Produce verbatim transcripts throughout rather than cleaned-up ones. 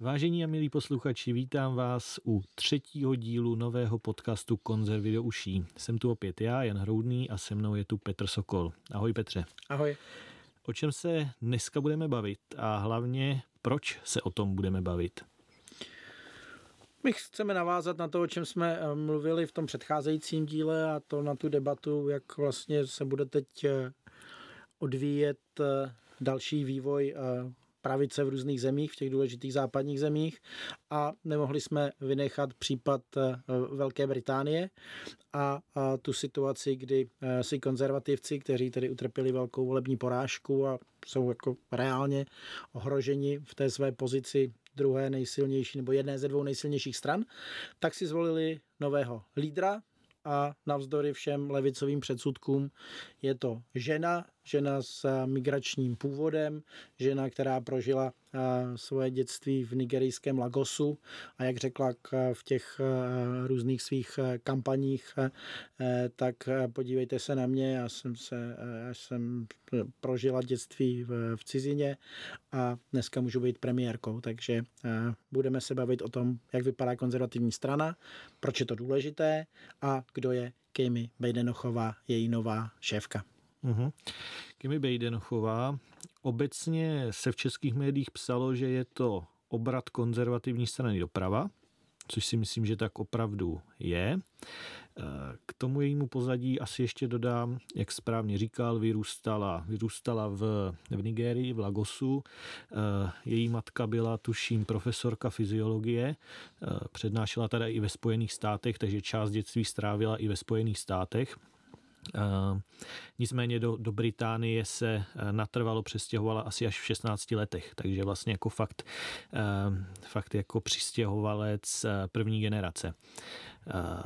Vážení a milí posluchači, vítám vás u třetího dílu nového podcastu Konzervy do uší. Jsem tu opět já, Jan Hroudný, a se mnou je tu Petr Sokol. Ahoj Petře. Ahoj. O čem se dneska budeme bavit a hlavně proč se o tom budeme bavit? My chceme navázat na to, o čem jsme mluvili v tom předcházejícím díle, a to na tu debatu, jak vlastně se bude teď odvíjet další vývoj pravice v různých zemích, v těch důležitých západních zemích, a nemohli jsme vynechat případ Velké Británie a, a tu situaci, kdy si konzervativci, kteří tedy utrpěli velkou volební porážku a jsou jako reálně ohroženi v té své pozici druhé nejsilnější nebo jedné ze dvou nejsilnějších stran, tak si zvolili nového lídra a navzdory všem levicovým předsudkům je to žena, žena s migračním původem, žena, která prožila svoje dětství v nigerijském Lagosu a jak řekla v těch různých svých kampaních, tak podívejte se na mě, já jsem, se, já jsem prožila dětství v, v cizině a dneska můžu být premiérkou, takže budeme se bavit o tom, jak vypadá konzervativní strana, proč je to důležité a kdo je Kemi Badenochová, její nová šéfka. Uhum. Kemi Badenochová. Obecně se v českých médiích psalo, že je to obrat konzervativní strany doprava, což si myslím, že tak opravdu je. K tomu jejímu pozadí asi ještě dodám, jak správně říkal, vyrůstala, vyrůstala v, v Nigérii, v Lagosu. Její matka byla, tuším, profesorka fyziologie, přednášela teda i ve Spojených státech, takže část dětství strávila i ve Spojených státech. Uh, nicméně do, do Británie se uh, natrvalo přestěhovala asi až v šestnácti letech, takže vlastně jako fakt, uh, fakt jako přistěhovalec uh, první generace. Uh,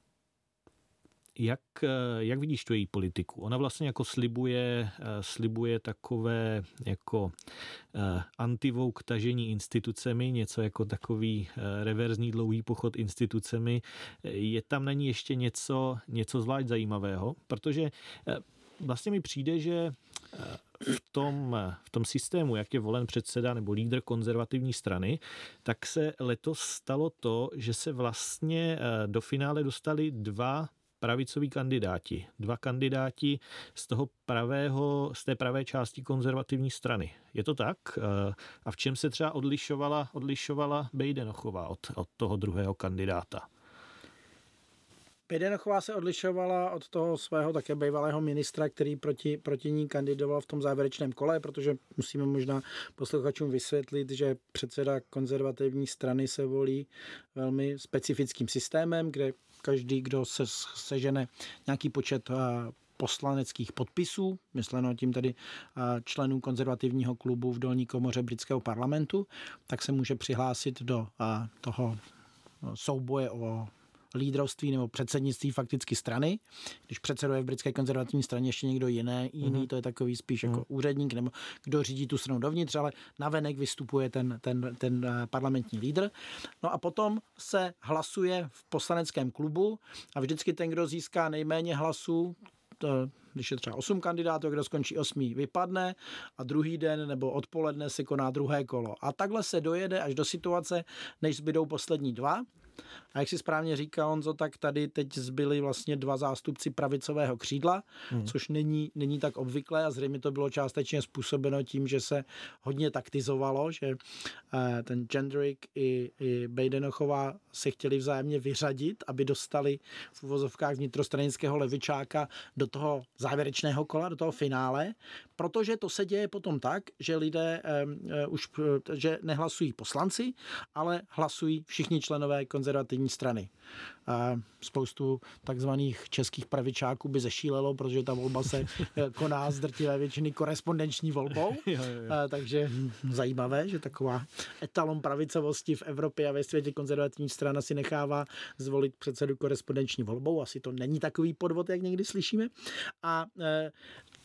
Jak, jak vidíš tu její politiku? Ona vlastně jako slibuje, slibuje takové jako anti-woke tažení institucemi, něco jako takový reverzní dlouhý pochod institucemi. Je tam na ní ještě něco, něco zvlášť zajímavého? Protože vlastně mi přijde, že v tom, v tom systému, jak je volen předseda nebo lídr konzervativní strany, tak se letos stalo to, že se vlastně do finále dostali dva pravicoví kandidáti. Dva kandidáti z toho pravého, z té pravé části konzervativní strany. Je to tak? A v čem se třeba odlišovala, odlišovala Badenochová od, od toho druhého kandidáta? Badenochová se odlišovala od toho svého také bývalého ministra, který proti, proti ní kandidoval v tom závěrečném kole, protože musíme možná posluchačům vysvětlit, že předseda konzervativní strany se volí velmi specifickým systémem, kde každý, kdo se sežene nějaký počet poslaneckých podpisů, mysleno tím tedy členů konzervativního klubu v dolní komoře britského parlamentu, tak se může přihlásit do toho souboje o lídrovství nebo předsednictví fakticky strany. Když předseduje v britské konzervativní straně ještě někdo jiný, jiný, to je takový spíš jako úředník nebo kdo řídí tu stranu dovnitř, ale navenek vystupuje ten, ten, ten parlamentní lídr. No a potom se hlasuje v poslaneckém klubu a vždycky ten, kdo získá nejméně hlasů, to, když je třeba osm kandidátů, kdo skončí osmý, vypadne a druhý den nebo odpoledne se koná druhé kolo. A takhle se dojede až do situace, než zbydou poslední dva. A jak si správně říkal, Honzo, tak tady teď zbyli vlastně dva zástupci pravicového křídla, hmm. což není, není tak obvyklé a zřejmě to bylo částečně způsobeno tím, že se hodně taktizovalo, že ten Jendrik i, i Badenochová se chtěli vzájemně vyřadit, aby dostali v uvozovkách vnitrostranického levičáka do toho závěrečného kola, do toho finále, protože to se děje potom tak, že lidé uh, už že nehlasují poslanci, ale hlasují všichni členové konzervativní strany. A spoustu takzvaných českých pravičáků by zešílelo, protože ta volba se koná z drtivé většiny korespondenční volbou. jo, jo, jo. A, takže zajímavé, že taková etalon pravicovosti v Evropě a ve světě konzervativní strana si nechává zvolit předsedu korespondenční volbou. Asi to není takový podvod, jak někdy slyšíme. A e,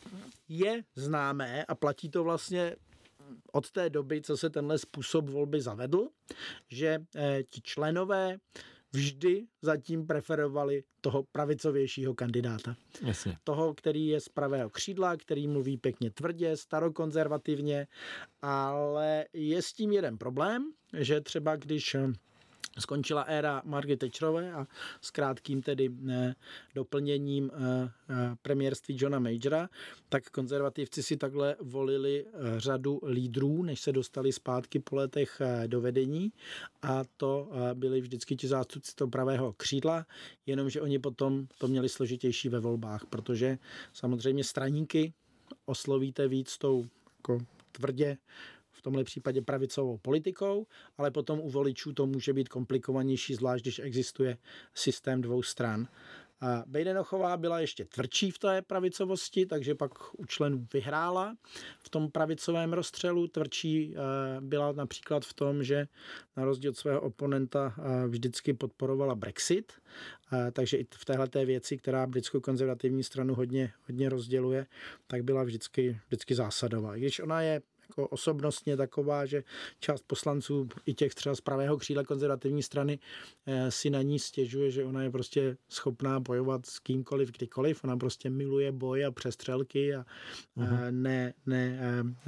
je známé a platí to vlastně od té doby, co se tenhle způsob volby zavedl, že e, ti členové vždy zatím preferovali toho pravicovějšího kandidáta. Jasně. Toho, který je z pravého křídla, který mluví pěkně tvrdě, starokonzervativně, ale je s tím jeden problém, že třeba když skončila éra Margaret Thatcherové a s krátkým tedy eh, doplněním eh, eh, premiérství Johna Majora, tak konzervativci si takhle volili eh, řadu lídrů, než se dostali zpátky po letech eh, do vedení, a to eh, byli vždycky ti zástupci toho pravého křídla, jenomže oni potom to měli složitější ve volbách, protože samozřejmě straníky oslovíte víc tou jako tvrdě, v tomhle případě pravicovou politikou, ale potom u voličů to může být komplikovanější, zvlášť když existuje systém dvou stran. A Badenochová byla ještě tvrdší v té pravicovosti, takže pak u členů vyhrála v tom pravicovém rozstřelu. Tvrdší byla například v tom, že na rozdíl od svého oponenta vždycky podporovala Brexit, takže i v téhleté věci, která britskou konzervativní stranu hodně, hodně rozděluje, tak byla vždycky, vždycky zásadová. I když ona je jako osobnostně taková, že část poslanců i těch třeba z pravého křídla konzervativní strany si na ní stěžuje, že ona je prostě schopná bojovat s kýmkoliv, kdykoliv. Ona prostě miluje boj a přestřelky a uh-huh. ne, ne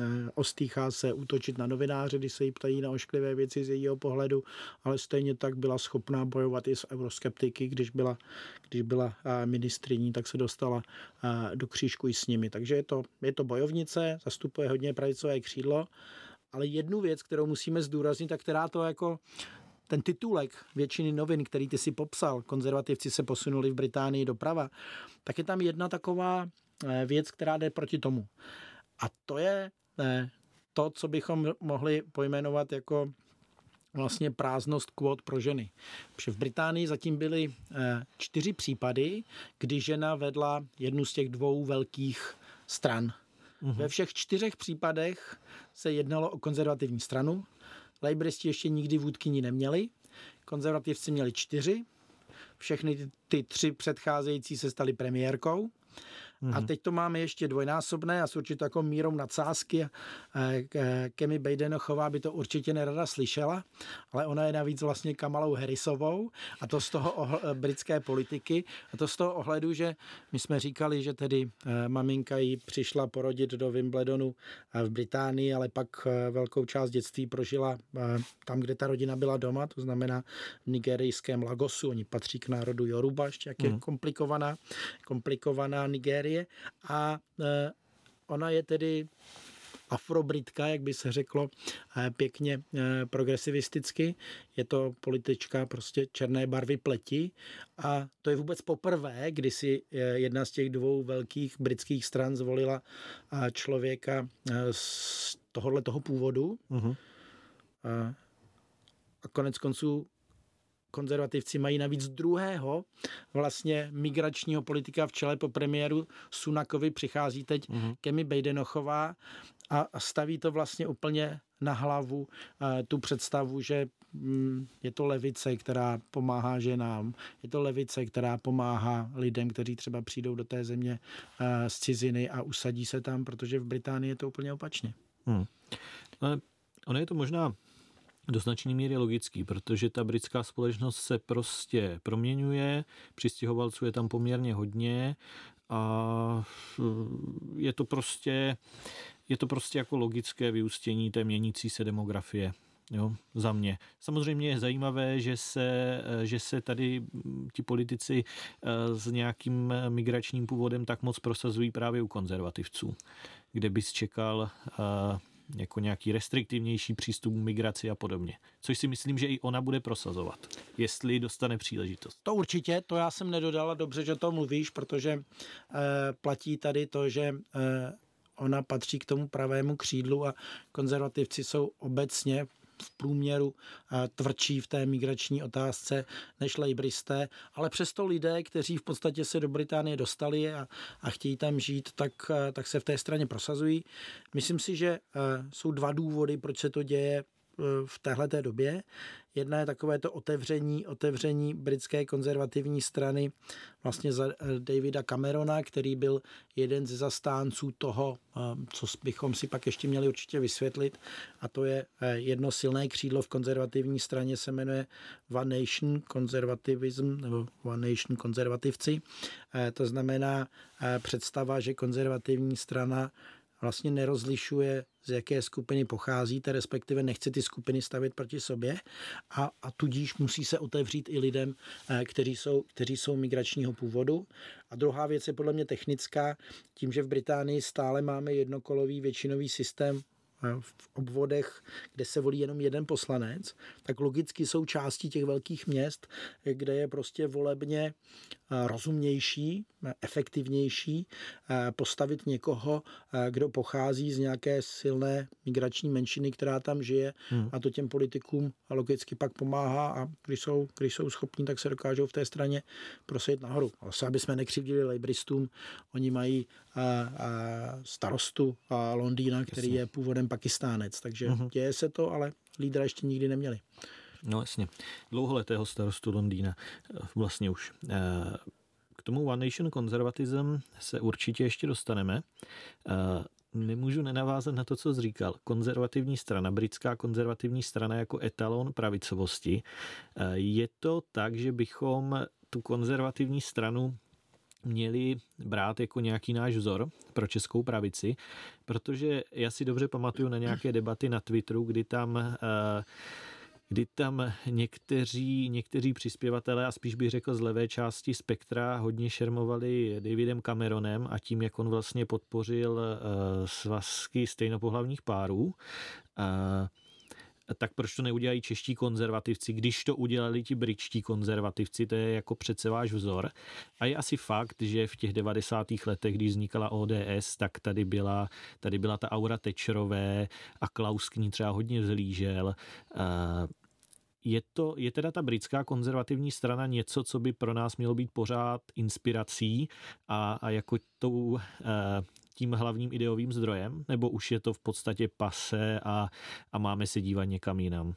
ostýchá se útočit na novináře, když se jí ptají na ošklivé věci z jejího pohledu, ale stejně tak byla schopná bojovat i s euroskeptiky, když byla, když byla ministryní, tak se dostala do křížku i s nimi. Takže je to, je to bojovnice, zastupuje hodně pravicové křídlo, ale jednu věc, kterou musíme zdůraznit, a která to jako ten titulek většiny novin, který ty si popsal, konzervativci se posunuli v Británii doprava, tak je tam jedna taková věc, která jde proti tomu. A to je to, co bychom mohli pojmenovat jako vlastně prázdnost kvót pro ženy. Protože v Británii zatím byly čtyři případy, kdy žena vedla jednu z těch dvou velkých stran. Uhum. Ve všech čtyřech případech se jednalo o konzervativní stranu. Laboristi ještě nikdy vůdkyni neměli. Konzervativci měli čtyři. Všechny ty, ty tři předcházející se staly premiérkou. Uhum. A teď to máme ještě dvojnásobné a s určitou jako mírou nadsázky. Kemi Badenochová by to určitě nerada slyšela, ale ona je navíc vlastně Kamalou Harrisovou, a to z toho ohl- britské politiky, a to z toho ohledu, že my jsme říkali, že tedy maminka jí přišla porodit do Wimbledonu v Británii, ale pak velkou část dětství prožila tam, kde ta rodina byla doma, to znamená v nigerijském Lagosu. Oni patří k národu Yoruba, ještě jak je hmm. komplikovaná, komplikovaná Nigérie. A e, ona je tedy afrobritka, jak by se řeklo e, pěkně e, progresivisticky. Je to politička prostě černé barvy pleti a to je vůbec poprvé, kdy si e, jedna z těch dvou velkých britských stran zvolila e, člověka e, z tohohle toho původu. Uh-huh. E, a konec konců konzervativci mají navíc druhého vlastně migračního politika v čele po premiéru Sunakovi. Přichází teď uh-huh. Kemi Badenochová a staví to vlastně úplně na hlavu uh, tu představu, že um, je to levice, která pomáhá ženám, je to levice, která pomáhá lidem, kteří třeba přijdou do té země uh, z ciziny a usadí se tam, protože v Británii je to úplně opačně. Hmm. Ale ono je to možná do značné míry logický, protože ta britská společnost se prostě proměňuje, přistěhovalců je tam poměrně hodně a je to prostě, je to prostě jako logické vyústění té měnící se demografie. Jo, za mě. Samozřejmě je zajímavé, že se, že se tady ti politici s nějakým migračním původem tak moc prosazují právě u konzervativců, kde bys čekal jako nějaký restriktivnější přístup k migraci a podobně. Což si myslím, že i ona bude prosazovat, jestli dostane příležitost. To určitě, to já jsem nedodala, dobře, že to mluvíš, protože e, platí tady to, že e, ona patří k tomu pravému křídlu a konzervativci jsou obecně v průměru tvrdší v té migrační otázce než laboristé, ale přesto lidé, kteří v podstatě se do Británie dostali a, a chtějí tam žít, tak, tak se v té straně prosazují. Myslím si, že jsou dva důvody, proč se to děje v téhleté době. Jedna je takové to otevření, otevření britské konzervativní strany vlastně za Davida Camerona, který byl jeden ze zastánců toho, co bychom si pak ještě měli určitě vysvětlit, a to je jedno silné křídlo v konzervativní straně, se jmenuje One Nation Conservatism nebo One Nation konzervativci. To znamená představa, že konzervativní strana vlastně nerozlišuje, z jaké skupiny pocházíte, respektive nechce ty skupiny stavit proti sobě a, a tudíž musí se otevřít i lidem, kteří jsou, kteří jsou migračního původu. A druhá věc je podle mě technická, tím, že v Británii stále máme jednokolový většinový systém v obvodech, kde se volí jenom jeden poslanec, tak logicky jsou části těch velkých měst, kde je prostě volebně rozumnější, efektivnější postavit někoho, kdo pochází z nějaké silné migrační menšiny, která tam žije hmm. a to těm politikům logicky pak pomáhá a když jsou, když jsou schopní, tak se dokážou v té straně prosadit nahoru. Asi, aby jsme nekřivdili lejbristům, oni mají a, a starostu a Londýna, který jasně. je původem Pakistánec, takže uh-huh. děje se to, ale lídra ještě nikdy neměli. No jasně. Dlouholetého starostu Londýna vlastně už. K tomu One Nation konzervatism se určitě ještě dostaneme. Nemůžu nenavázat na to, co jsi říkal. Konzervativní strana, britská konzervativní strana jako etalon pravicovosti. Je to tak, že bychom tu konzervativní stranu měli brát jako nějaký náš vzor pro českou pravici, protože já si dobře pamatuju na nějaké debaty na Twitteru, kdy tam, kdy tam někteří, někteří přispěvatelé, a spíš bych řekl z levé části spektra, hodně šermovali Davidem Cameronem a tím, jak on vlastně podpořil svazky stejnopohlavních párů. Tak proč to neudělají čeští konzervativci, když to udělali ti britští konzervativci, to je jako přece váš vzor. A je asi fakt, že v těch devadesátých letech, když vznikala O D S, tak tady byla, tady byla ta aura Thatcherové a Klaus k ní třeba hodně vzlížel. Je to, je teda ta britská konzervativní strana něco, co by pro nás mělo být pořád inspirací a, a jako tou tím hlavním ideovým zdrojem, nebo už je to v podstatě pase a, a máme se dívat někam jinam?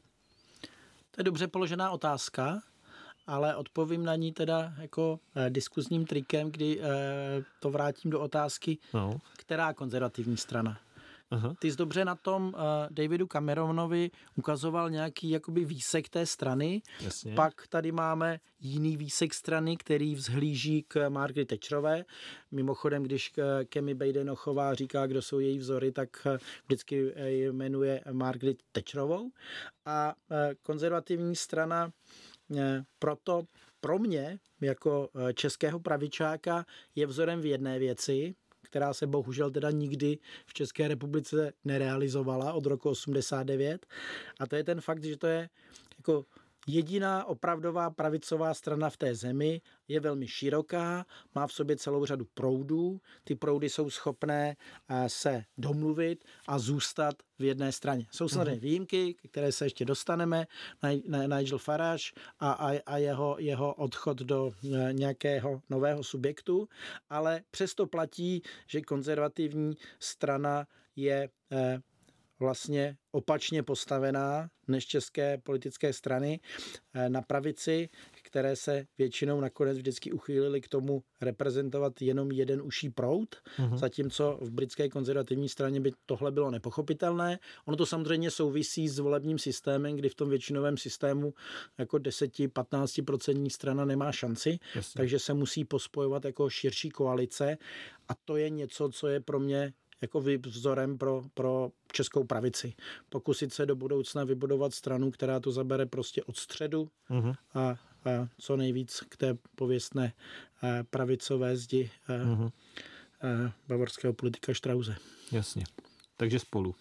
To je dobře položená otázka, ale odpovím na ní teda jako eh, diskuzním trikem, kdy eh, to vrátím do otázky, no. Která konzervativní strana. Aha. Ty jsi dobře na tom uh, Davidu Cameronovi ukazoval nějaký jakoby výsek té strany. Jasně. Pak tady máme jiný výsek strany, který vzhlíží k Margaret Thatcherové. Mimochodem, když Kemi Badenochová říká, kdo jsou její vzory, tak vždycky jmenuje Margaret Thatcherovou. A uh, konzervativní strana uh, proto pro mě, jako uh, českého pravičáka, je vzorem v jedné věci, která se bohužel teda nikdy v České republice nerealizovala od roku osmdesát devět. A to je ten fakt, že to je jako jediná opravdová pravicová strana v té zemi, je velmi široká, má v sobě celou řadu proudů. Ty proudy jsou schopné se domluvit a zůstat v jedné straně. Jsou samozřejmě výjimky, které se ještě dostaneme, Nigel Farage a, a, a jeho, jeho odchod do nějakého nového subjektu, ale přesto platí, že konzervativní strana je eh, vlastně opačně postavená než české politické strany na pravici, které se většinou nakonec vždycky uchýlily k tomu reprezentovat jenom jeden uší proud, uh-huh. zatímco v britské konzervativní straně by tohle bylo nepochopitelné. Ono to samozřejmě souvisí s volebním systémem, kdy v tom většinovém systému jako deset až patnáct procent strana nemá šanci, Jasně. takže se musí pospojovat jako širší koalice a to je něco, co je pro mě jako vzorem pro, pro českou pravici. Pokusit se do budoucna vybudovat stranu, která to zabere prostě od středu uh-huh. a, a co nejvíc k té pověstné pravicové zdi uh-huh. bavorského politika Strause. Jasně. Takže spolu.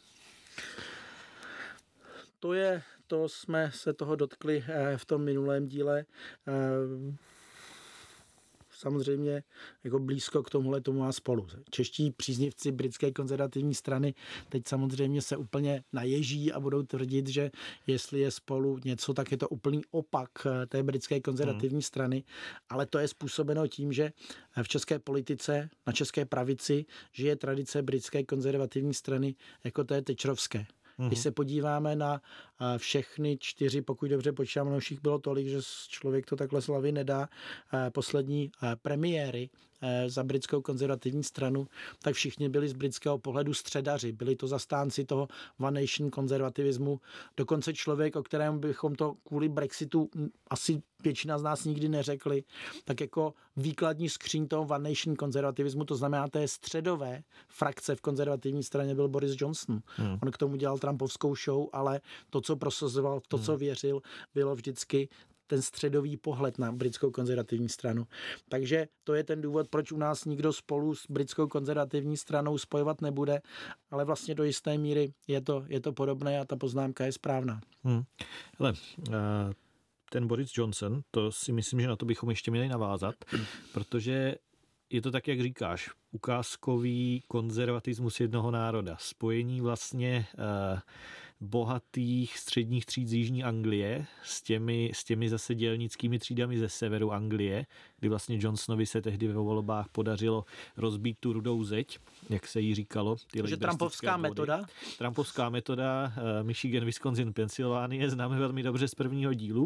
To je, to jsme se toho dotkli v tom minulém díle. Samozřejmě jako blízko k tomuhle tomu má Spolu. Čeští příznivci britské konzervativní strany teď samozřejmě se úplně naježí a budou tvrdit, že jestli je Spolu něco, tak je to úplný opak té britské konzervativní hmm. strany, ale to je způsobeno tím, že v české politice, na české pravici žije tradice britské konzervativní strany jako té Thatcherovské. Když se podíváme na všechny čtyři, pokud dobře počítám, no všich bylo tolik, že člověk to takhle slavy nedá, poslední premiéry za britskou konzervativní stranu, tak všichni byli z britského pohledu středaři. Byli to zastánci toho One Nation konzervativismu. Dokonce člověk, o kterém bychom to kvůli Brexitu asi většina z nás nikdy neřekli, tak jako výkladní skříň toho One Nation konzervativismu, to znamená té středové frakce v konzervativní straně, byl Boris Johnson. Hmm. On k tomu dělal trumpovskou show, ale to, co prosazoval, to, co věřil, bylo vždycky ten středový pohled na britskou konzervativní stranu. Takže to je ten důvod, proč u nás nikdo spolu s britskou konzervativní stranou spojovat nebude, ale vlastně do jisté míry je to, je to podobné a ta poznámka je správná. Hmm. Hele, uh... ten Boris Johnson, to si myslím, že na to bychom ještě měli navázat, protože je to tak, jak říkáš, ukázkový konzervatismus jednoho národa, spojení vlastně eh, bohatých středních tříd z jižní Anglie s těmi, s těmi zase dělnickými třídami ze severu Anglie, kdy vlastně Johnsonovi se tehdy ve volbách podařilo rozbít tu rudou zeď, jak se jí říkalo. Takže trumpovská metoda? Trumpovská metoda, eh, Michigan, Wisconsin, Pensylvánie, známe velmi dobře z prvního dílu.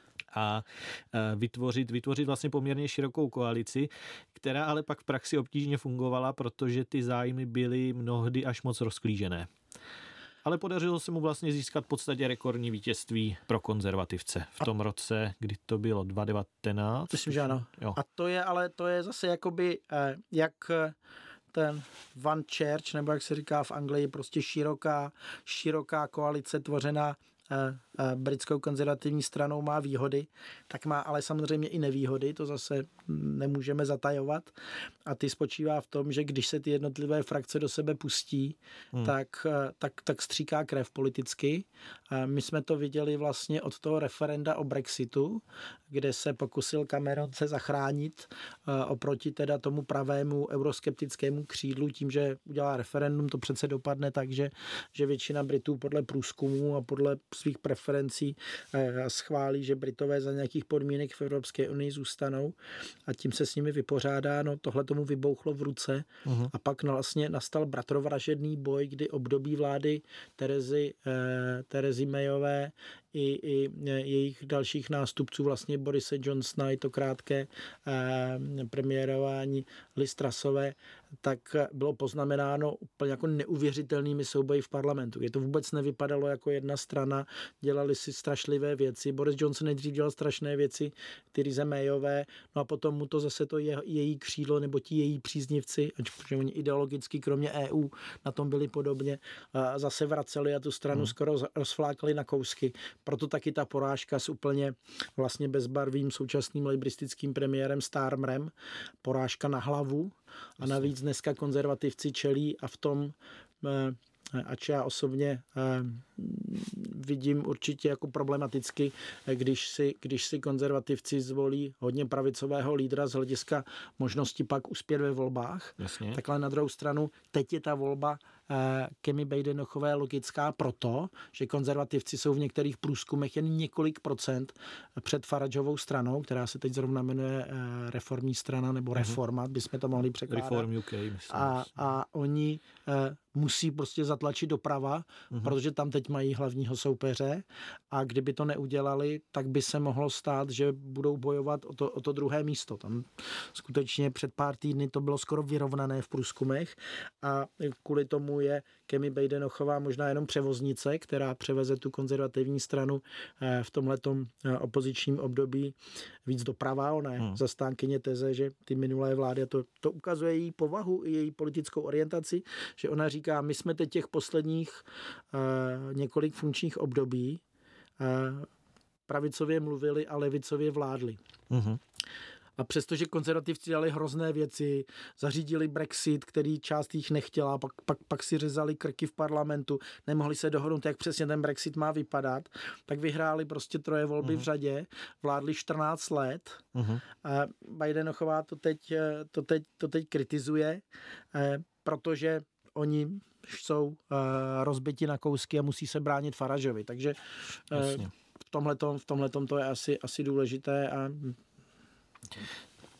A vytvořit, vytvořit vlastně poměrně širokou koalici, která ale pak v praxi obtížně fungovala, protože ty zájmy byly mnohdy až moc rozklížené. Ale podařilo se mu vlastně získat v podstatě rekordní vítězství pro konzervativce v tom roce, kdy to bylo dva tisíce devatenáct. Myslím, že ano. Jo. A to je, ale to je zase jakoby, jak ten One Church, nebo jak se říká v Anglii, prostě široká, široká koalice tvořená britskou konzervativní stranou má výhody, tak má ale samozřejmě i nevýhody, to zase nemůžeme zatajovat. A ty spočívá v tom, že když se ty jednotlivé frakce do sebe pustí, hmm. tak, tak, tak stříká krev politicky. A my jsme to viděli vlastně od toho referenda o Brexitu, kde se pokusil Cameron se zachránit oproti teda tomu pravému euroskeptickému křídlu tím, že udělá referendum, to přece dopadne tak, že, že většina Britů podle průzkumů a podle svých preferencí schválí, že Britové za nějakých podmínek v Evropské unii zůstanou a tím se s nimi vypořádá. No tohle tomu vybouchlo v ruce uh-huh. a pak vlastně nastal bratrovražedný boj, kdy období vlády Terezy, eh, Terezy Mayové i, i jejich dalších nástupců, vlastně Borise Johnsona, i to krátké eh, premiérování Liz Trussové, tak bylo poznamenáno úplně jako neuvěřitelnými souboji v parlamentu. Je to vůbec nevypadalo jako jedna strana, dělali si strašlivé věci. Boris Johnson nejdřív dělal strašné věci, Therese Mayové, no a potom mu to zase to je, její křídlo nebo ti její příznivci, protože oni ideologicky kromě E U na tom byli podobně, a zase vraceli a tu stranu hmm. skoro rozflákali na kousky. Proto taky ta porážka s úplně vlastně bezbarvým současným lejbristickým premiérem Starmerem, porážka na hlavu a navíc dneska konzervativci čelí a v tom ač já osobně vidím určitě jako problematicky, když si, když si konzervativci zvolí hodně pravicového lídra z hlediska možnosti pak uspět ve volbách. Jasně. Takhle na druhou stranu, teď je ta volba Kemi Badenochové logická proto, že konzervativci jsou v některých průzkumech jen několik procent před Farageovou stranou, která se teď zrovna jmenuje Reformní strana nebo Reforma, bychom to mohli překládat. Reform U K, myslím. A, a oni musí prostě zatlačit doprava, uh-huh. protože tam teď mají hlavního soupeře a kdyby to neudělali, tak by se mohlo stát, že budou bojovat o to, o to druhé místo. Tam skutečně před pár týdny to bylo skoro vyrovnané v průzkumech a kvůli tomu je Kemi Badenochová možná jenom převoznice, která převeze tu konzervativní stranu v tomhletom opozičním období víc doprava. Ona je hmm. zastánkyně teze, že ty minulé vlády, to, to ukazuje její povahu i její politickou orientaci, že ona říká, my jsme teď těch posledních uh, několik funkčních období uh, pravicově mluvili a levicově vládli. Uh-huh. A přestože konzervativci dělali hrozné věci, zařídili Brexit, který část jich nechtěla, pak, pak, pak si řezali krky v parlamentu, nemohli se dohodnout, jak přesně ten Brexit má vypadat, tak vyhráli prostě troje volby uh-huh. v řadě, vládli čtrnáct let. Uh-huh. A Badenochová to teď, to, teď, to teď kritizuje, eh, protože oni jsou uh, rozbiti na kousky a musí se bránit Farageovi. Takže uh, v tomhletom, v tomhletom to je asi, asi důležité. A...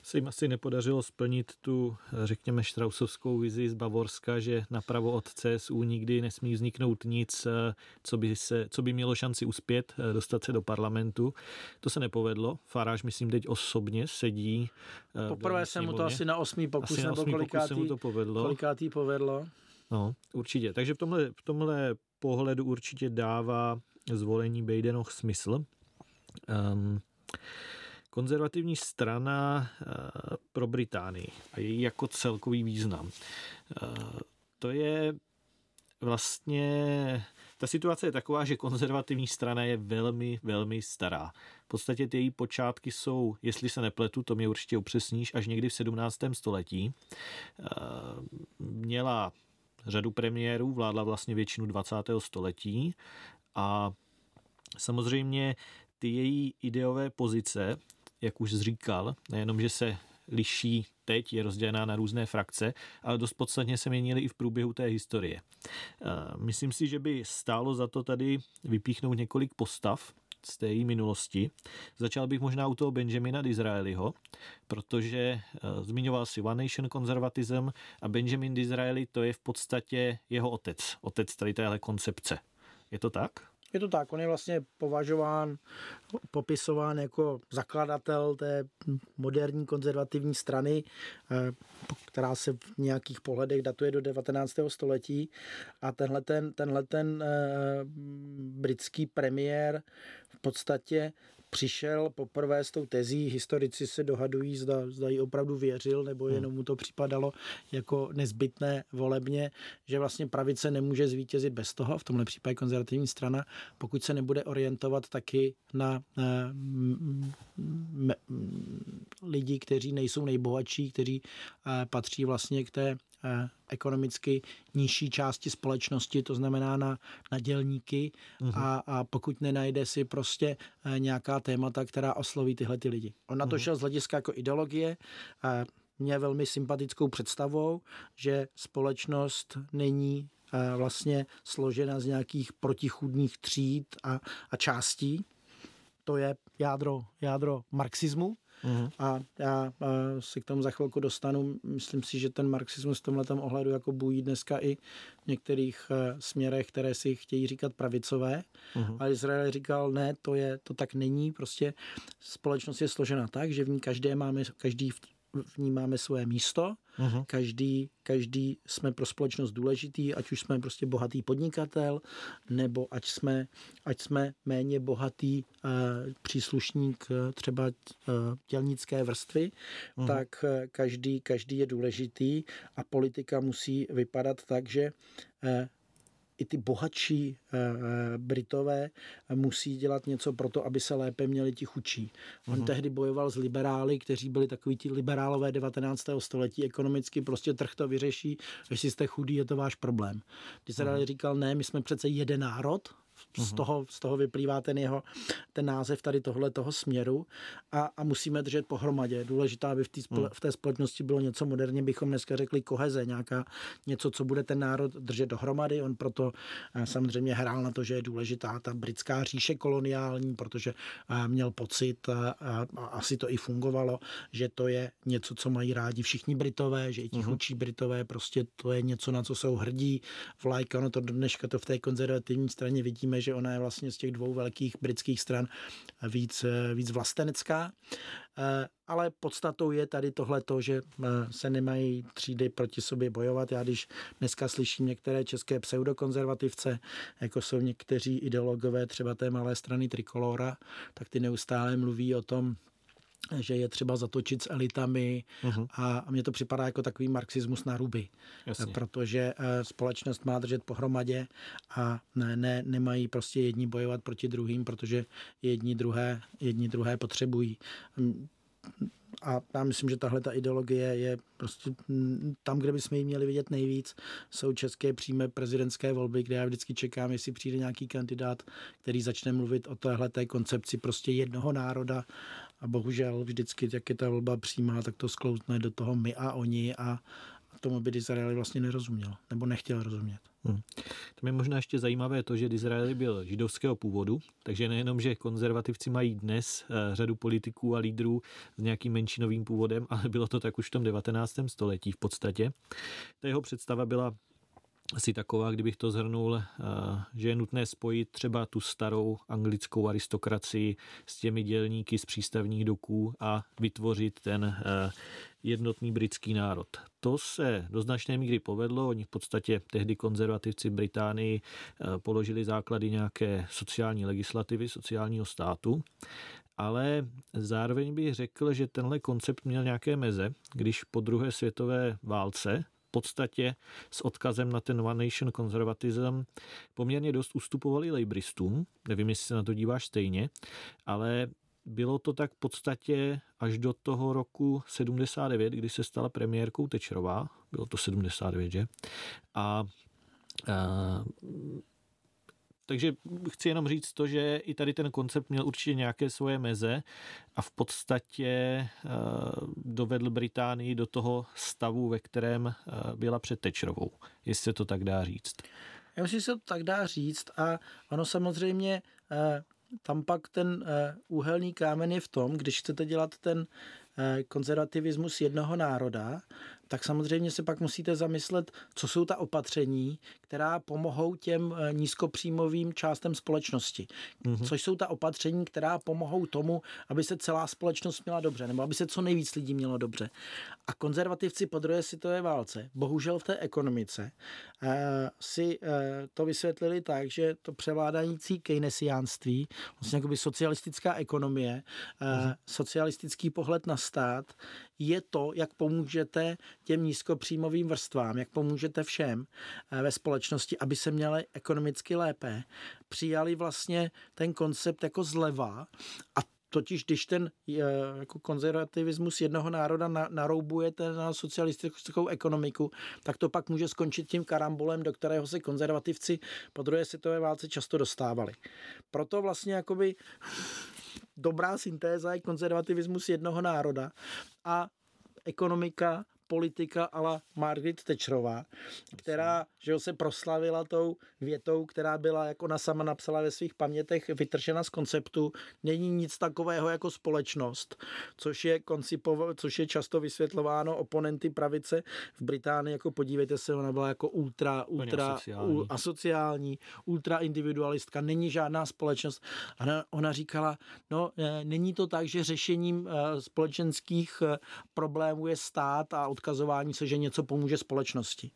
se jim asi nepodařilo splnit tu, řekněme, štrausovskou vizi z Bavorska, že napravo od C S U nikdy nesmí vzniknout nic, co by, se, co by mělo šanci uspět, dostat se do parlamentu. To se nepovedlo. Farage, myslím, teď osobně sedí. Poprvé se mu to asi na osmý pokus, na nebo osmý kolikátý, pokus se mu to povedlo. kolikátý povedlo. No, určitě. Takže v tomhle, v tomhle pohledu určitě dává zvolení Badenoch smysl. Um, konzervativní strana uh, pro Británii a její jako celkový význam. Uh, to je vlastně... Ta situace je taková, že konzervativní strana je velmi, velmi stará. V podstatě ty její počátky jsou, jestli se nepletu, to mě určitě upřesníš, až někdy v sedmnáctém století. Uh, měla řadu premiérů, vládla vlastně většinu dvacátého století a samozřejmě ty její ideové pozice, jak už říkal, nejenom, že se liší teď, je rozdělená na různé frakce, ale dost podstatně se měnily i v průběhu té historie. Myslím si, že by stálo za to tady vypíchnout několik postav z té její minulosti. Začal bych možná u toho Benjamina Disraeliho, protože zmiňoval si One Nation konzervatism a Benjamin Disraeli to je v podstatě jeho otec, otec tady téhle koncepce. Je to tak? Je to tak, on je vlastně považován, popisován jako zakladatel té moderní konzervativní strany, která se v nějakých pohledech datuje do devatenáctého století a tenhle ten, tenhle ten britský premiér v podstatě přišel poprvé s tou tezí, historici se dohadují, zda, zda jí opravdu věřil, nebo jenom mu to připadalo jako nezbytné volebně, že vlastně pravice nemůže zvítězit bez toho, v tomhle případě konzervativní strana, pokud se nebude orientovat taky na eh, m, m, lidi, kteří nejsou nejbohatší, kteří eh, patří vlastně k té eh, ekonomicky nižší části společnosti, to znamená na, na dělníky uh-huh. a, a pokud nenajde si prostě e, nějaká témata, která osloví tyhle ty lidi. On na to uh-huh. šel z hlediska jako ideologie, e, mě velmi sympatickou představou, že společnost není e, vlastně složena z nějakých protichůdných tříd a, a částí. To je jádro, jádro marxismu. Uhum. A já si k tomu za chvilku dostanu. Myslím si, že ten marxismus v tomhletom ohledu jako bují dneska i v některých směrech, které si chtějí říkat pravicové. Uhum. Ale Izrael říkal, ne, to, je, to tak není. Prostě společnost je složena tak, že v ní každé máme, každý v, v ní máme svoje místo. Uhum. Každý, každý jsme pro společnost důležitý, ať už jsme prostě bohatý podnikatel, nebo ať jsme, ať jsme méně bohatý uh, příslušník uh, třeba uh, dělnické vrstvy, uhum. tak uh, každý, každý je důležitý a politika musí vypadat tak, že uh, i ty bohatší e, Britové musí dělat něco pro to, aby se lépe měli ti chudší. On uh-huh. tehdy bojoval s liberály, kteří byli takový ti liberálové devatenáctého století, ekonomicky prostě trh to vyřeší, jestli jste chudý, je to váš problém. Disraeli uh-huh. říkal, ne, my jsme přece jeden národ, z toho, z toho vyplývá ten jeho ten název tady tohle toho směru a, a musíme držet pohromadě. Důležitá, aby v, tý spole, v té společnosti bylo něco moderně, bychom dneska řekli koheze, nějaká něco, co bude ten národ držet dohromady. On proto samozřejmě hrál na to, že je důležitá ta britská říše koloniální, protože měl pocit a, a, a asi to i fungovalo, že to je něco, co mají rádi všichni Britové, že i ti chudší Britové, prostě to je něco, na co jsou hrdí. Vlajka, ono to do dneška to v té konzervativní straně vidíme, že ona je vlastně z těch dvou velkých britských stran víc, víc vlastenecká. Ale podstatou je tady tohleto, že se nemají třídy proti sobě bojovat. Já když dneska slyším některé české pseudokonzervativce, jako jsou někteří ideologové třeba té malé strany Trikolora, tak ty neustále mluví o tom, že je třeba zatočit s elitami uh-huh. a mně to připadá jako takový marxismus na ruby. Jasně. Protože společnost má držet pohromadě a ne, ne, nemají prostě jedni bojovat proti druhým, protože jedni druhé, jedni druhé potřebují. A já myslím, že tahle ta ideologie je prostě tam, kde bychom ji měli vidět nejvíc, jsou české přímé prezidentské volby, kde já vždycky čekám, jestli přijde nějaký kandidát, který začne mluvit o téhleté koncepci prostě jednoho národa a bohužel vždycky, jak je ta volba přímá, tak to sklouzne do toho my a oni a tomu by Disraeli vlastně nerozuměl, nebo nechtěl rozumět. Hmm. Tam je možná ještě zajímavé to, že Disraeli byl židovského původu, takže nejenom, že konzervativci mají dnes řadu politiků a lídrů s nějakým menšinovým původem, ale bylo to tak už v tom devatenáctém století v podstatě. Ta jeho představa byla asi taková, kdybych to shrnul, že je nutné spojit třeba tu starou anglickou aristokracii s těmi dělníky z přístavních doků a vytvořit ten jednotný britský národ. To se do značné míry povedlo, oni v podstatě tehdy konzervativci v Británii položili základy nějaké sociální legislativy, sociálního státu, ale zároveň bych řekl, že tenhle koncept měl nějaké meze, když po druhé světové válce v podstatě s odkazem na ten One Nation konzervatism poměrně dost ustupovali labouristům, nevím, jestli se na to díváš stejně, ale bylo to tak v podstatě až do toho roku sedmdesát devět, kdy se stala premiérkou Thatcherová, bylo to sedmdesát devět, že? A, a takže chci jenom říct to, že i tady ten koncept měl určitě nějaké svoje meze a v podstatě uh, dovedl Británii do toho stavu, ve kterém uh, byla před Thatcherovou, jestli se to tak dá říct. Já myslím, že se to tak dá říct a ono samozřejmě uh, tam pak ten uh, úhelný kámen je v tom, když chcete dělat ten uh, konzervativismus jednoho národa, tak samozřejmě se pak musíte zamyslet, co jsou ta opatření, která pomohou těm nízkopříjmovým částem společnosti. Mm-hmm. Což jsou ta opatření, která pomohou tomu, aby se celá společnost měla dobře, nebo aby se co nejvíc lidí mělo dobře. A konzervativci po druhé světové válce, bohužel v té ekonomice, eh, si eh, to vysvětlili tak, že to převládající keynesiánství, vlastně jakoby socialistická ekonomie, eh, mm-hmm. socialistický pohled na stát, je to, jak pomůžete těm nízkopříjmovým vrstvám, jak pomůžete všem ve společnosti, aby se měli ekonomicky lépe. Přijali vlastně ten koncept jako zleva a totiž, když ten jako konzervativismus jednoho národa naroubujete na socialistickou ekonomiku, tak to pak může skončit tím karambolem, do kterého se konzervativci po druhé světové válce často dostávali. Proto vlastně jakoby dobrá syntéza je konzervativismus jednoho národa a ekonomika, politika a la Margaret Thatcherová, která že jo, se proslavila tou větou, která byla, jako ona sama napsala ve svých pamětech, vytržena z konceptu, není nic takového jako společnost, což je, koncipovo, což je často vysvětlováno oponenty pravice v Británii, jako podívejte se, ona byla jako ultra, ultra asociální. U, asociální, ultra individualistka, není žádná společnost. Ona, ona říkala, no není to tak, že řešením společenských problémů je stát a odkazování se, že něco pomůže společnosti.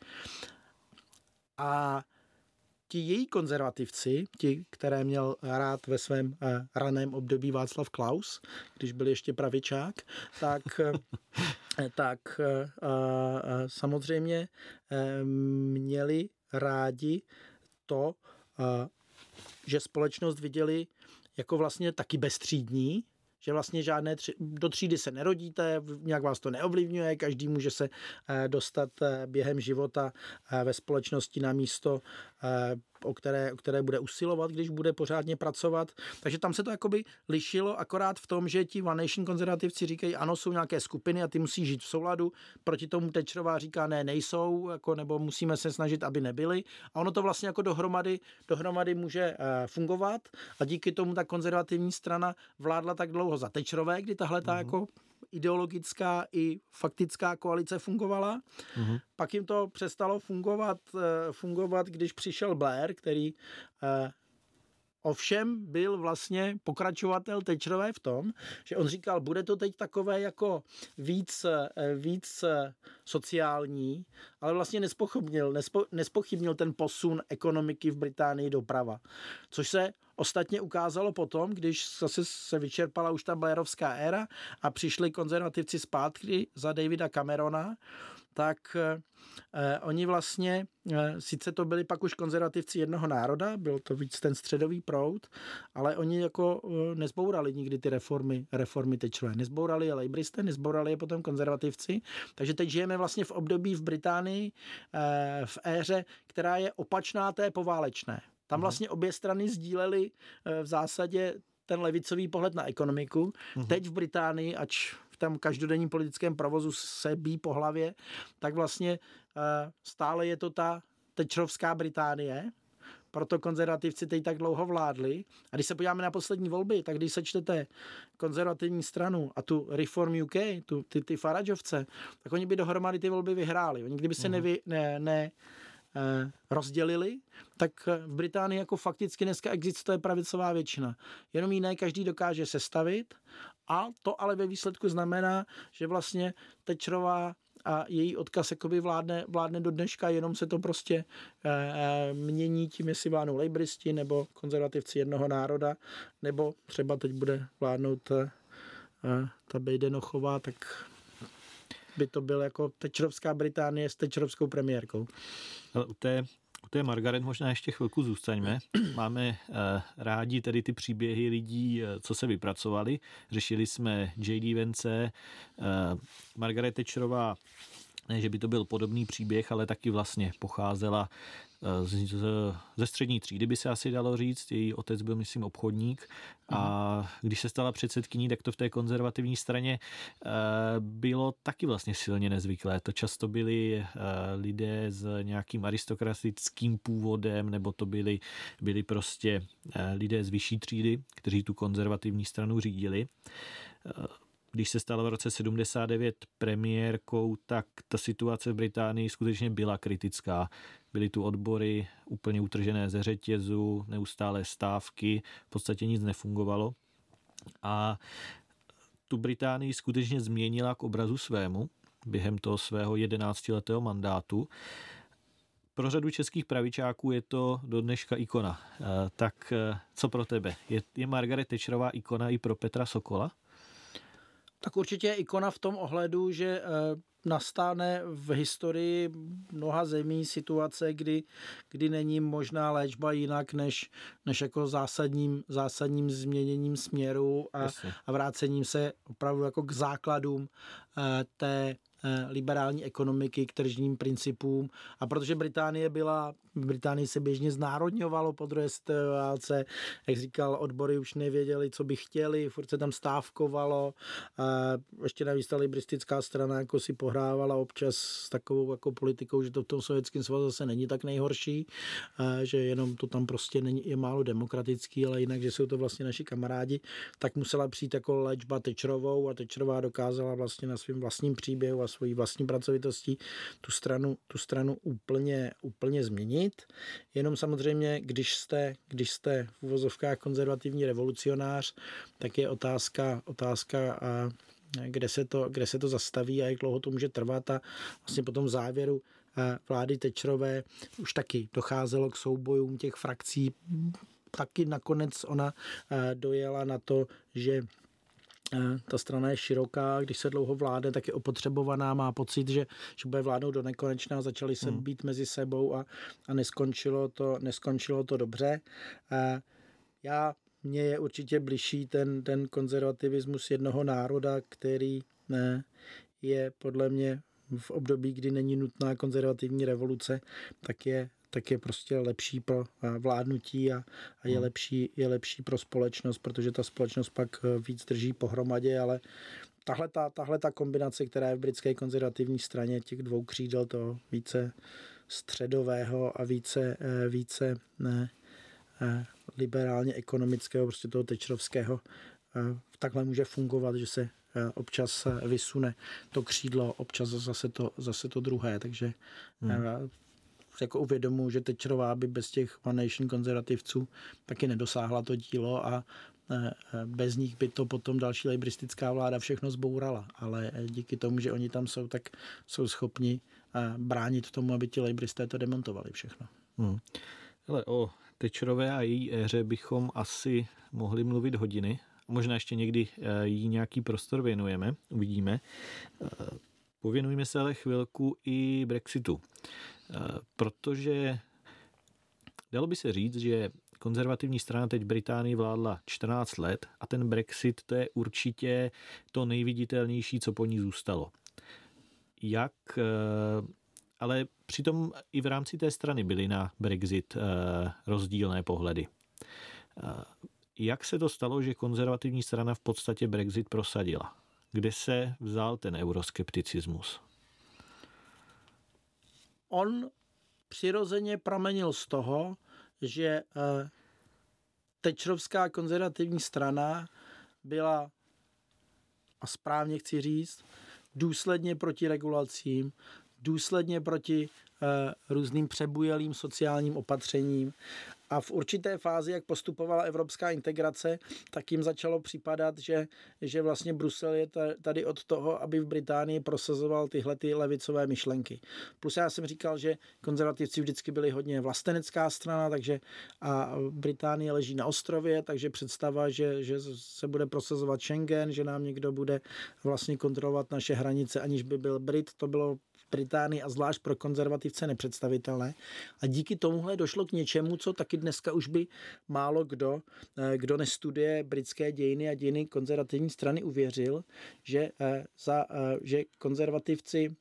A ti její konzervativci, ti, které měl rád ve svém eh, raném období Václav Klaus, když byl ještě pravičák, tak, eh, tak eh, eh, samozřejmě eh, měli rádi to, eh, že společnost viděli jako vlastně taky beztřídní, že vlastně žádné tři, do třídy se nerodíte, nějak vás to neovlivňuje, každý může se dostat během života ve společnosti na místo, o které, o které bude usilovat, když bude pořádně pracovat. Takže tam se to jakoby lišilo akorát v tom, že ti One Nation konzervativci říkají, ano, jsou nějaké skupiny a ty musí žít v souladu, proti tomu Thatcherová říká, ne, nejsou, jako, nebo musíme se snažit, aby nebyly. A ono to vlastně jako dohromady, dohromady může uh, fungovat a díky tomu ta konzervativní strana vládla tak dlouho za Thatcherové, kdy tahle ta mm-hmm. jako ideologická i faktická koalice fungovala. Mm-hmm. Pak jim to přestalo fungovat, fungovat, když přišel Blair, který eh, ovšem byl vlastně pokračovatel Thatcherové v tom, že on říkal, bude to teď takové jako víc, víc sociální, ale vlastně nespochybnil, nespo, nespochybnil ten posun ekonomiky v Británii doprava. Což se ostatně ukázalo potom, když zase se vyčerpala už ta Blairovská éra a přišli konzervativci zpátky za Davida Camerona, tak eh, oni vlastně, eh, sice to byli pak už konzervativci jednoho národa, byl to víc ten středový proud, ale oni jako eh, nezbourali nikdy ty reformy, reformy Thatcherové. Nezbourali je laboristé, nezbourali je potom konzervativci, takže teď žijeme vlastně v období v Británii eh, v éře, která je opačná té poválečné. Tam vlastně obě strany sdílely v zásadě ten levicový pohled na ekonomiku. Uhum. Teď v Británii, ač v tam každodenním politickém provozu se bí po hlavě, tak vlastně stále je to ta Thatcherovská Británie, proto konzervativci teď tak dlouho vládli. A když se podíváme na poslední volby, tak když sečtete konzervativní stranu a tu Reform U K, tu, ty, ty Farageovce, tak oni by dohromady ty volby vyhráli. Oni kdyby se uh-huh. nevy, ne, ne eh, rozdělili, tak v Británii jako fakticky dneska existuje pravicová většina. Jenom ji ne každý dokáže sestavit a to ale ve výsledku znamená, že vlastně Thatcherová a její odkaz jakoby vládne, vládne do dneška, jenom se to prostě e, mění tím, jestli vládnou lejbristi nebo konzervativci jednoho národa, nebo třeba teď bude vládnout e, ta Bidenochová, tak by to byl jako Thatcherovská Británie s Thatcherovskou premiérkou. Ale u té U té Margaret možná ještě chvilku zůstaňme. Máme uh, rádi tedy ty příběhy lidí, uh, co se vypracovali. Řešili jsme J D Vance, uh, Margaret Thatcherová, ne, že by to byl podobný příběh, ale taky vlastně pocházela uh, z, z, ze střední třídy, by se asi dalo říct. Její otec byl, myslím, obchodník a když se stala předsedkyní, tak to v té konzervativní straně uh, bylo taky vlastně silně nezvyklé. To často byli uh, lidé s nějakým aristokratickým původem, nebo to byli, byli prostě uh, lidé z vyšší třídy, kteří tu konzervativní stranu řídili. Uh, Když se stala v roce sedmdesát devět premiérkou, tak ta situace v Británii skutečně byla kritická. Byly tu odbory úplně utržené ze řetězu, neustálé stávky, v podstatě nic nefungovalo. A tu Británii skutečně změnila k obrazu svému během toho svého jedenáctiletého mandátu. Pro řadu českých pravičáků je to do dneška ikona. Tak co pro tebe? Je, je Margaret Thatcherová ikona i pro Petra Sokola? Tak určitě je ikona v tom ohledu, že nastane v historii mnoha zemí situace, kdy, kdy není možná léčba jinak než, než jako zásadním, zásadním změněním směru a, a vrácením se opravdu jako k základům té liberální ekonomiky, k tržním principům. A protože Británie byla, v Británii se běžně znárodňovalo po druhé světové válce, jak říkal, odbory už nevěděli, co by chtěli, furt se tam stávkovalo. A ještě navíc ta libristická strana jako si pohrávala občas s takovou jako politikou, že to v tom Sovětském svazu zase není tak nejhorší, že jenom to tam prostě není, je málo demokratický, ale jinak, že jsou to vlastně naši kamarádi, tak musela přijít jako léčba Thatcherovou a Thatcherová dokázala vlastně na svým vlastním příběhu a svojí vlastní pracovitostí tu stranu, tu stranu úplně, úplně změnit. Jenom samozřejmě, když jste, když jste v uvozovkách konzervativní revolucionář, tak je otázka, otázka a kde se, to, kde se to zastaví a jak dlouho to může trvat a vlastně potom v závěru vlády Thatcherové už taky docházelo k soubojům těch frakcí. Taky nakonec ona dojela na to, že ta strana je široká, když se dlouho vládne, tak je opotřebovaná, má pocit, že, že bude vládnout do nekonečna, začali se hmm. být mezi sebou a, a neskončilo, to, neskončilo to dobře. A já, mně je určitě bližší ten, ten konzervativismus jednoho národa, který ne, je podle mě v období, kdy není nutná konzervativní revoluce, tak je tak je prostě lepší pro vládnutí a, a je, lepší, je lepší pro společnost, protože ta společnost pak víc drží pohromadě, ale tahle ta, tahle ta kombinace, která je v britské konzervativní straně, těch dvou křídel, toho více středového a více, více ne, liberálně ekonomického, prostě toho thatcherovského, takhle může fungovat, že se občas vysune to křídlo, občas zase to, zase to druhé, takže hmm. jako uvědomuji, že Thatcherová by bez těch One Nation konzervativců taky nedosáhla to dílo a bez nich by to potom další lejbristická vláda všechno zbourala, ale díky tomu, že oni tam jsou, tak jsou schopni bránit tomu, aby ti lejbristé to demontovali všechno. Hmm. Ale o Thatcherové a její éře bychom asi mohli mluvit hodiny. Možná ještě někdy jí nějaký prostor věnujeme, uvidíme. Pověnujeme se ale chvilku i Brexitu. Protože dalo by se říct, že konzervativní strana teď Británii vládla čtrnáct let a ten Brexit to je určitě to nejviditelnější, co po ní zůstalo. Jak, ale přitom i v rámci té strany byly na Brexit rozdílné pohledy. Jak se to stalo, že konzervativní strana v podstatě Brexit prosadila? Kde se vzal ten euroskepticismus? On přirozeně pramenil z toho, že Thatcherovská konzervativní strana byla, a správně chci říct, důsledně proti regulacím, důsledně proti uh, různým přebujelým sociálním opatřením. A v určité fázi, jak postupovala evropská integrace, tak jim začalo připadat, že, že vlastně Brusel je tady od toho, aby v Británii prosazoval tyhle ty levicové myšlenky. Plus já jsem říkal, že konzervativci vždycky byli hodně vlastenecká strana, takže a Británie leží na ostrově, takže představa, že, že se bude prosazovat Schengen, že nám někdo bude vlastně kontrolovat naše hranice, aniž by byl Brit, to bylo Británii a zvlášť pro konzervativce nepředstavitelné. A díky tomuhle došlo k něčemu, co taky dneska už by málo kdo, kdo nestuduje britské dějiny a dějiny konzervativní strany, uvěřil, že, za, že konzervativci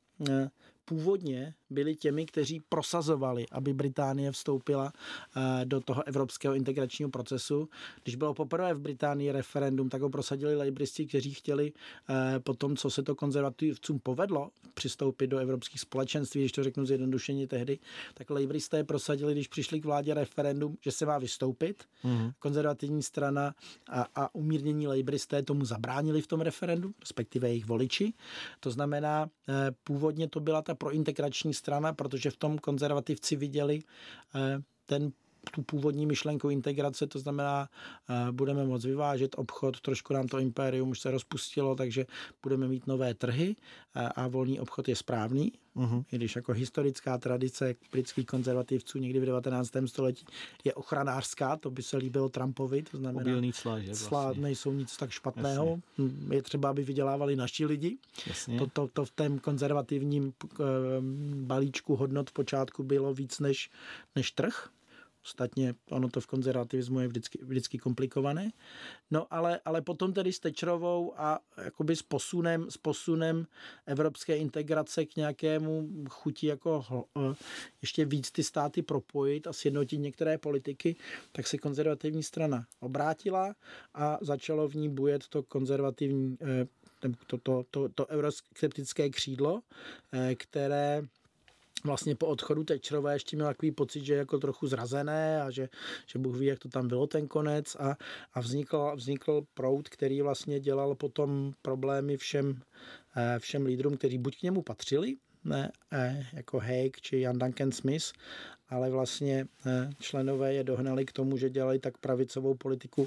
původně byli těmi, kteří prosazovali, aby Británie vstoupila do toho evropského integračního procesu. Když bylo poprvé v Británii referendum, tak ho prosadili lejbristi, kteří chtěli po tom, co se to konzervativcům povedlo, přistoupit do evropských společenství, když to řeknu zjednodušeně tehdy, tak lejbristé prosadili, když přišli k vládě referendum, že se má vystoupit. Mm-hmm. Konzervativní strana a, a umírnění lejbristé tomu zabránili v tom referendu, respektive jejich voliči. To znamená, původně to byla ta prointegrační strana, protože v tom konzervativci viděli ten tu původní myšlenku integrace, to znamená, budeme moct vyvážet obchod, trošku nám to impérium už se rozpustilo, takže budeme mít nové trhy a volný obchod je správný. Uh-huh. I když jako historická tradice britských konzervativců někdy v devatenáctém století je ochranářská, to by se líbilo Trumpovi, to znamená, obilný cla, že vlastně. Cla nejsou nic tak špatného, jasně. Je třeba, aby vydělávali naši lidi. To, to, to v tom konzervativním balíčku hodnot v počátku bylo víc než, než trh. Ostatně ono to v konzervativismu je vždycky, vždycky komplikované. No ale, ale potom tedy s Thatcherovou a jakoby s posunem, s posunem evropské integrace k nějakému chuti jako ještě víc ty státy propojit a sjednotit některé politiky, tak se konzervativní strana obrátila a začalo v ní bujet to konzervativní, to, to, to, to euroskeptické křídlo, které vlastně po odchodu Thatcherové ještě měl takový pocit, že je jako trochu zrazené a že, že Bůh ví, jak to tam bylo ten konec a, a vznikl, vznikl proud, který vlastně dělal potom problémy všem, všem lídrům, kteří buď k němu patřili, ne, jako Haig či Jan Duncan Smith, ale vlastně členové je dohnali k tomu, že dělali tak pravicovou politiku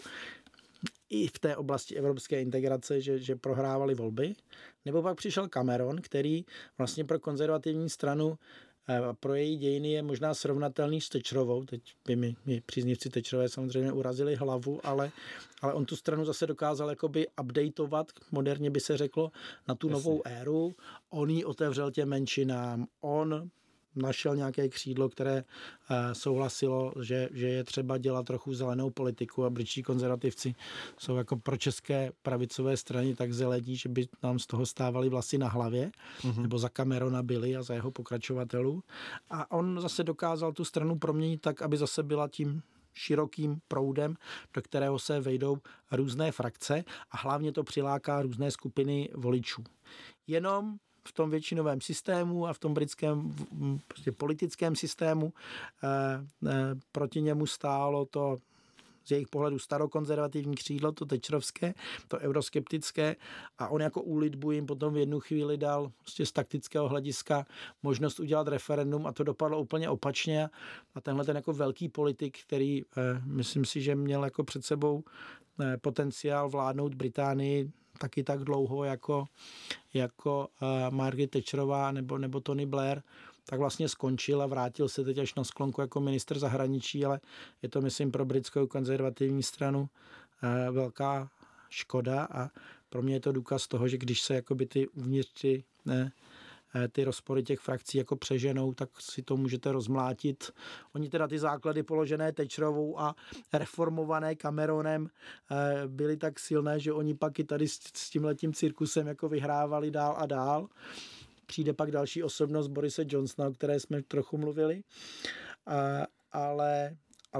i v té oblasti evropské integrace, že, že prohrávali volby. Nebo pak přišel Cameron, který vlastně pro konzervativní stranu a pro její dějiny je možná srovnatelný s Thatcherovou. Teď by mi, mi příznivci Thatcherové samozřejmě urazili hlavu, ale, ale on tu stranu zase dokázal jakoby updateovat, moderně by se řeklo, na tu Jasně. novou éru. On ji otevřel těm menšinám. On našel nějaké křídlo, které souhlasilo, že, že je třeba dělat trochu zelenou politiku a britští konzervativci jsou jako pro české pravicové strany tak zelení, že by nám z toho stávali vlasy na hlavě, mm-hmm. nebo za Camerona byli a za jeho pokračovatelů. A on zase dokázal tu stranu proměnit tak, aby zase byla tím širokým proudem, do kterého se vejdou různé frakce a hlavně to přiláká různé skupiny voličů. Jenom v tom většinovém systému a v tom britském prostě politickém systému eh, eh, proti němu stálo to z jejich pohledu starokonzervativní křídlo, to thatcherovské, to euroskeptické a on jako úlitbu jim potom v jednu chvíli dal prostě z taktického hlediska možnost udělat referendum a to dopadlo úplně opačně a tenhle ten jako velký politik, který eh, myslím si, že měl jako před sebou eh, potenciál vládnout Británii taky tak dlouho jako, jako uh, Margaret Thatcherová nebo, nebo Tony Blair, tak vlastně skončil a vrátil se teď až na sklonku jako ministr zahraničí, ale je to, myslím, pro britskou konzervativní stranu uh, velká škoda a pro mě je to důkaz toho, že když se jakoby ty uvnitř ty, ne, ty rozpory těch frakcí jako přeženou, tak si to můžete rozmlátit. Oni teda ty základy položené Thatcherovou a reformované Cameronem byly tak silné, že oni pak i tady s tímhletím cirkusem jako vyhrávali dál a dál. Přijde pak další osobnost Borise Johnsona, o které jsme trochu mluvili, ale, ale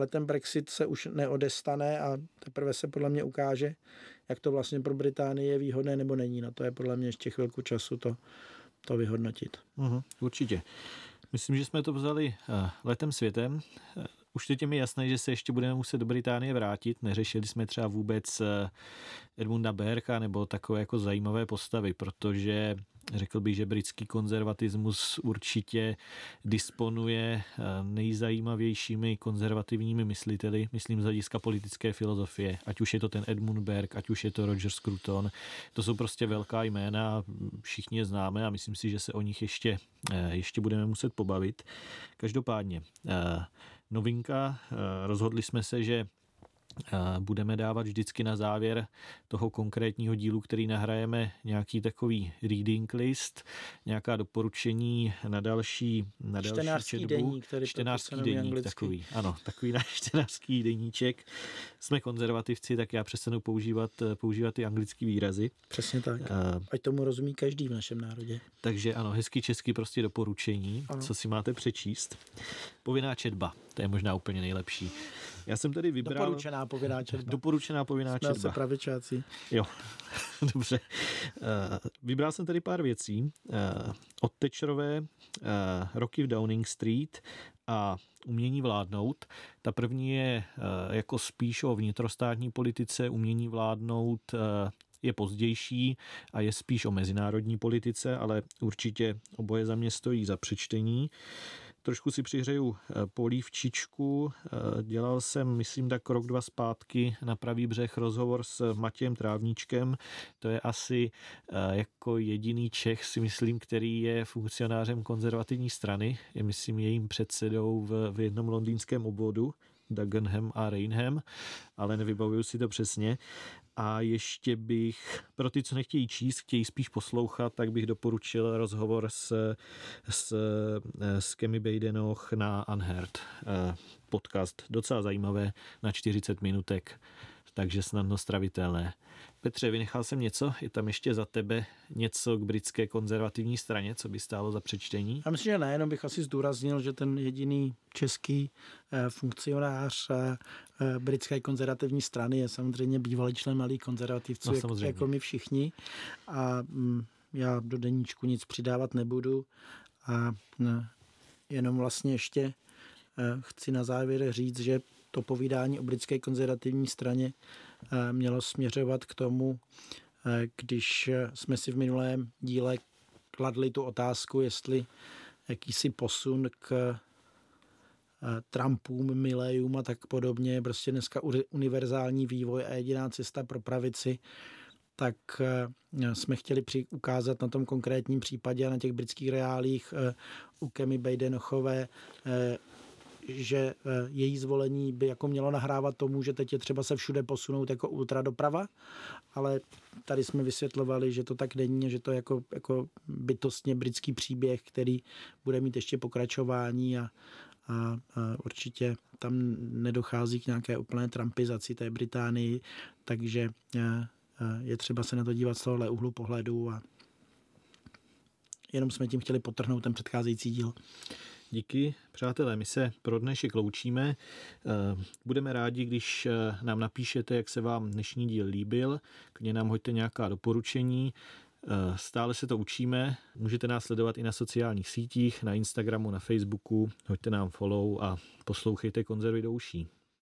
ale ten Brexit se už neodestane a teprve se podle mě ukáže, jak to vlastně pro Británii je výhodné nebo není. No to je podle mě ještě chvilku času to, to vyhodnotit. Uhum, určitě. Myslím, že jsme to vzali letem světem. Už teď je mi jasné, že se ještě budeme muset do Británie vrátit. Neřešili jsme třeba vůbec Edmunda Burkea nebo takové jako zajímavé postavy, protože řekl bych, že britský konzervatismus určitě disponuje nejzajímavějšími konzervativními mysliteli, myslím z hlediska politické filozofie. Ať už je to ten Edmund Burke, ať už je to Roger Scruton. To jsou prostě velká jména, všichni je známe a myslím si, že se o nich ještě, ještě budeme muset pobavit. Každopádně novinka, rozhodli jsme se, že budeme dávat vždycky na závěr toho konkrétního dílu, který nahrajeme, nějaký takový reading list, nějaká doporučení na další, na další čtenářský četbu. Deník, který čtenářský deník, takový. Ano, takový náš čtenářský deníček. Jsme konzervativci, tak já přestanu používat, používat ty anglické výrazy. Přesně tak. Uh, Ať tomu rozumí každý v našem národě. Takže ano, hezky česky prostě doporučení, ano. Co si máte přečíst. Povinná četba, to je možná úplně nejlepší. Já jsem tady vybral... Doporučená povinná četba. Doporučená povinná četba. Jsme se pravičáci. Jo, dobře. Uh, vybral jsem tady pár věcí. Uh, od Thatcherové uh, Roky v Downing Street a Umění vládnout. Ta první je uh, jako spíš o vnitrostátní politice. Umění vládnout uh, je pozdější a je spíš o mezinárodní politice, ale určitě oboje za mě stojí za přečtení. Trošku si přihřeju polívčičku. Dělal jsem, myslím, tak rok, dva zpátky na Pravý břeh rozhovor s Matějem Trávníčkem. To je asi jako jediný Čech, si myslím, který je funkcionářem konzervativní strany. Je, myslím, jejím předsedou v, v jednom londýnském obvodu, Dagenham a Rainham, ale nevybavuju si to přesně. A ještě bych, pro ty, co nechtějí číst, chtějí spíš poslouchat, tak bych doporučil rozhovor s, s, s Kemi Badenoch na Unheard. Podcast docela zajímavé na čtyřicet minutek, takže snadno stravitelné. Petře, vynechal jsem něco? Je tam ještě za tebe něco k britské konzervativní straně, co by stálo za přečtení? Já myslím, že ne, jenom bych asi zdůraznil, že ten jediný český eh, funkcionář eh, britské konzervativní strany je samozřejmě bývalý člen malých konzervativců, no, jak, jako my všichni. A mm, já do deníčku nic přidávat nebudu. A ne, jenom vlastně ještě eh, chci na závěr říct, že to povídání o britské konzervativní straně mělo směřovat k tomu, když jsme si v minulém díle kladli tu otázku, jestli jakýsi posun k Trumpům, Milleyům a tak podobně, prostě dneska univerzální vývoj a jediná cesta pro pravici, tak jsme chtěli ukázat na tom konkrétním případě a na těch britských reálích u Kemi Badenochové, že její zvolení by jako mělo nahrávat tomu, že teď je třeba se všude posunout jako ultra doprava, ale tady jsme vysvětlovali, že to tak není, že to je jako, jako bytostně britský příběh, který bude mít ještě pokračování a, a, a určitě tam nedochází k nějaké úplné trumpizaci té Británii, takže je třeba se na to dívat z tohohle úhlu pohledu a jenom jsme tím chtěli podtrhnout ten předcházející díl. Díky, přátelé, my se pro dnešek loučíme. Budeme rádi, když nám napíšete, jak se vám dnešní díl líbil. Klidně nám hoďte nějaká doporučení. Stále se to učíme. Můžete nás sledovat i na sociálních sítích, na Instagramu, na Facebooku. Hoďte nám follow a poslouchejte Konzervy do uší.